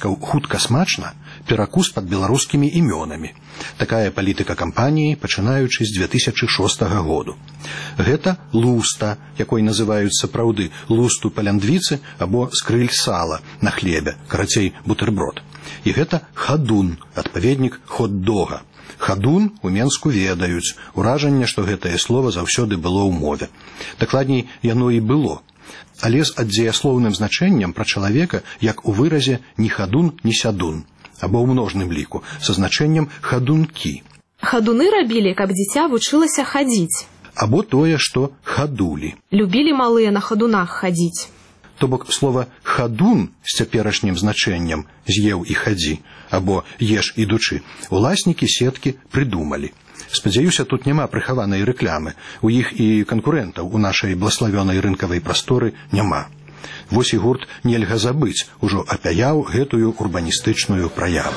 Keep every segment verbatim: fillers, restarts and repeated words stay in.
спіскаў «Хутка смачна» перакус пад беларускімі імёнамі. Такая палітыка кампаніі, пачынаючы з две тысячы шостага году. Гэта луста, якой называюць сапраўды лусту паляндвіцы або скрыль сала на хлебе, карацей бутэрброд. І гэта хадун, адпаведнік хот-дога. Хадун у Менску ведаюць, уражанне, што гэтае слова заўсёды было ў мове. Дакладней, яно і было. Але з аддзеяслоўным значэннем пра чалавека, як у выразе «ні хадун, ні сядун», або ў множным ліку, са значэннем «хадункі». Хадуны рабілі, каб дзіця вучылася хадзіць. Або тое, што хадулі. Любілі малыя на хадунах хадзіць. То бок слова «хадун» з цяперашнім значэннем «з'еў і хадзі» або «еш ідучы» уласнікі сеткі прыдумалі. Спадзяюся, тут няма прыхаванай рэклямы. У іх і канкурэнтаў у нашай блаславёнай рынкавай прасторы няма. Вось і гурт «Нельга забыць» ужо апяяў гэтую урбаністычную праяву.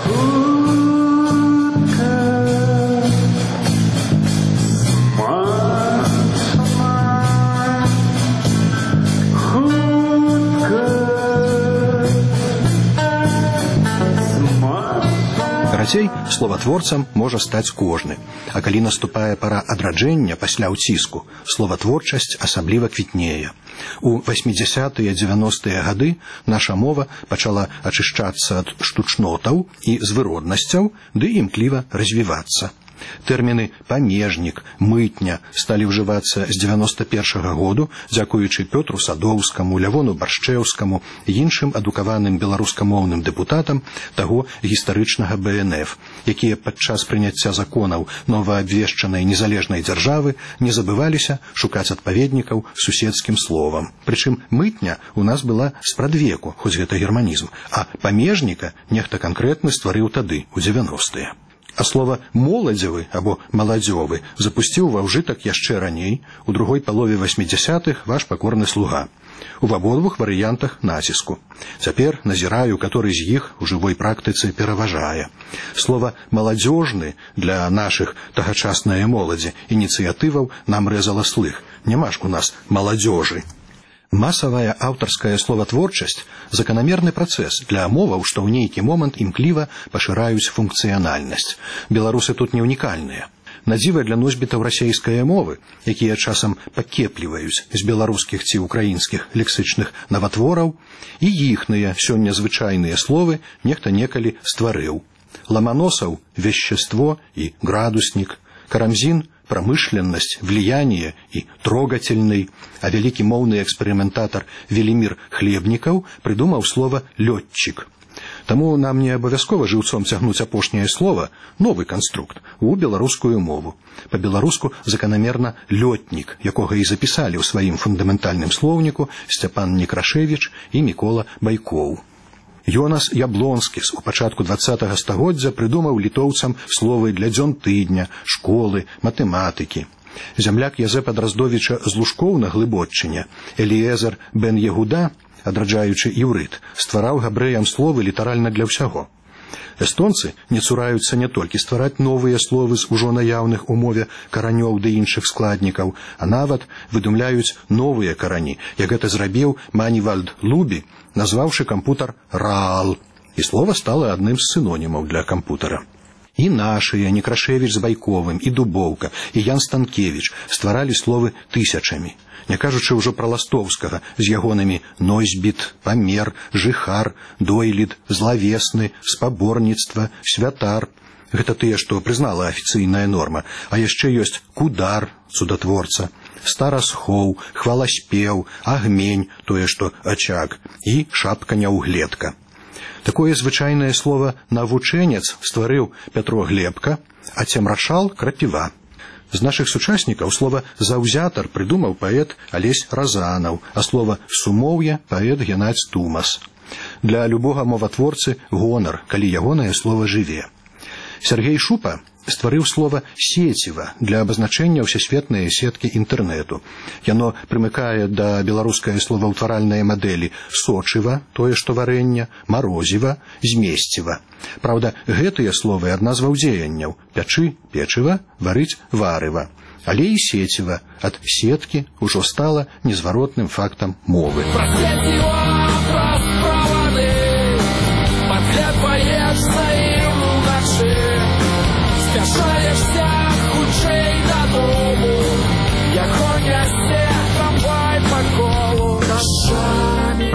Карацей, словатворцам можа стаць кожны. А калі наступае пара адраджэння пасля ўціску, словатворчасць асабліва квітнее. У васьмідзясятыя дзевяностыя гады наша мова пачала ачышчацца ад штучнотаў і звыроднасцяў, ды імкліва развівацца. Тэрміны «памежнік», «мытня» сталі ўжывацца з дзевяноста першага году, дзякуючы Пётру Садоўскаму, Лявону Баршчэўскаму і іншым адукаваным беларускамоўным дэпутатам таго гістарычнага бэ эн эф, якія падчас прыняцця законаў новаабвешчанай незалежнай дзяржавы не забываліся шукаць адпаведнікаў суседскім словам. Прычым «мытня» у нас была спрадвеку, хоць гэта германізм, а «памежніка» нехта канкрэтны стварыў тады, у дзевяностыя. А слова «моладзевы» або «маладзёвы» запусціў ва ўжытак яшчэ раней, у другой палове васьмідзясятых ваш пакорны слуга. У абодвух варыянтах націску. Цяпер назіраю, каторы з іх у жывой практыцы пераважае. Слова «маладзёжны» для нашых тагачаснае моладзі ініцыятываў нам рэзала слых. Няма ж у нас маладзёжы. Масавая аўтарская словатворчасць – заканамерны працэс для моваў, што ў нейкі момант імкліва пашыраюць функцыянальнасць. Беларусы тут не ўнікальныя. Надзіва для носьбітаў расейскай мовы, якія часам пакепліваюць з беларускіх ці украінскіх лексычных наватвораў, і іхныя сёння звычайныя словы нехта некалі стварыў. Ламаносаў – вещество і градуснік, Карамзін – промышленность, влияние и трогательный, а великий моўны экспериментатор Велимир Хлебников придумал слово «лётчик». Таму нам не абавязкова жыўцом цягнуць апошняе слово, новы канструкт, у беларускую мову. Па-беларуску заканамерна «лётнік», якога і запісалі ў сваім фундаментальным слоўніку Сцяпан Некрашевіч і Мікола Байкоў. Йонас Яблонскіс у пачатку дваццатага стагоддзя прыдумаў літоўцам словы для дзён тыдня, школы, матэматыкі. Зямляк Язэпа Драздовіча з Лужкоў на Глыбоччыне, Эліезер бен Егуда, адраджаючы іўрыт, ствараў габрэям словы літаральна для ўсяго. Эстонцы не цураюцца не толькі ствараць новыя словы з ужо наяўных у мове каранёў ды іншых складнікаў, а нават выдумляюць новыя карані, як гэта зрабіў Манівальд Лубі, назваўшы кампутар «раал». І слова стала адным з сінонімаў для кампутара. І нашыя, Некрашевіч з Байковым, і Дубоўка, і Ян Станкевіч стваралі словы тысячамі. Не кажучы ўжо пра Ластоўскага з ягонымі носьбіт, памер, жыхар, дойлід, злавесны, спаборніцтва, святар. Гэта тыя, што прызнала афіцыйная норма. А яшчэ ёсць кудар, цудатворца, старасхоў, хваласпеў, агмень, тое, што ачаг, і шапка няўгледка. Такое звычайнае слово «навучэнец» стварыў Пятро Глебка, а цемрашал – крапіва. З нашых сучаснікаў слова «заўзятар» прыдумаў паэт Алесь Разанаў, а слова «сумоўе» – паэт Геннадзь Тумас. Для любога моватворцы гонар, калі ягонае слово жыве. Сергей Шупа стварыў слова «сеціва» для абазначэння ўсесветнай сеткі інтэрнэту. Яно прымыкае да беларускай словаўтваральнай мадэлі «сочыва», тое, што варэння, «марозіва», «змесціва». Праўда, гэтыя словы ад назваў дзеянняў «пячы» – печыва, «варыць» – варыва. Але і «сеціва» ад «сеткі» ужо стала незваротным фактам мовы.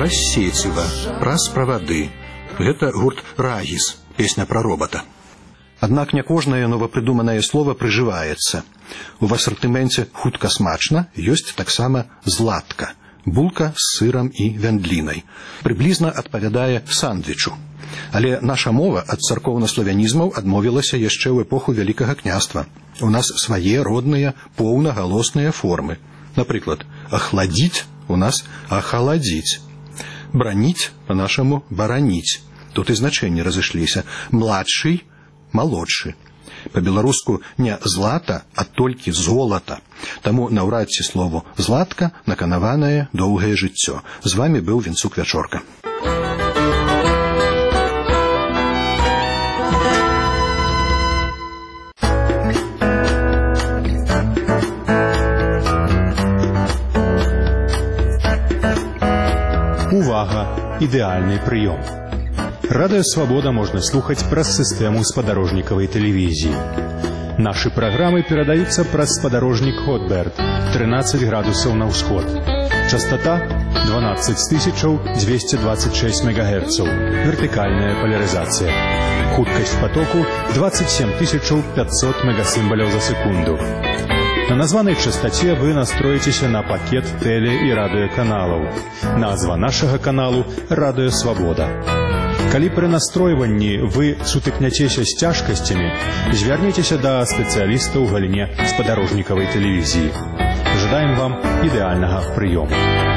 праз сеціва, праз правады. Гэта гурт «Рагіс», песня пра робата. Аднак не кожнае новапрыдуманае слова прыжываецца. У асартыменце «хутка смачна» ёсць таксама «златка», булка з сырам і вяндлінай. Прыблізна адпавядае сандвічу. Але наша мова ад царкоўна-славянізмаў адмовілася яшчэ ў эпоху Вялікага княства. У нас свае родныя поўнагалосныя формы. Напрыклад, ахладзіць у нас ахаладзіць. Браніць па-нашаму бараніць. Тут і значэнні разышліся. Младшый – малодшы. Па-беларуску не злата, а толькі золата. Таму наўрад ці слову «златка» наканаванае доўгае жыццё. З вамі быў Вінцук Вячорка. Увага! Ідэальны прыём. Радыё Свабода можна слухаць праз сістэму спадарожнікавай тэлевізіі. Нашы праграмы перадаюцца праз спадарожнік Хотберт, трынаццаць градусаў на ўсход. Частота дванаццаць тысяч дзвесце дваццаць шэсць мегагерцаў. Вертыкальная полярызацыя. Хуткасць патоку дваццаць сем тысяч пятьсот мегасімбаляў за секунду. На названай частоце вы настроіцеся на пакет тэле- і радыёканалаў. Назва нашага каналу «Радыё Свабода». Калі пры настройванні вы сутыкняцеся з цяжкасцямі, звярніцеся да спецыяліста ў галіне спадарожнікавай тэлевізіі. Жадаем вам ідэальнага прыёму.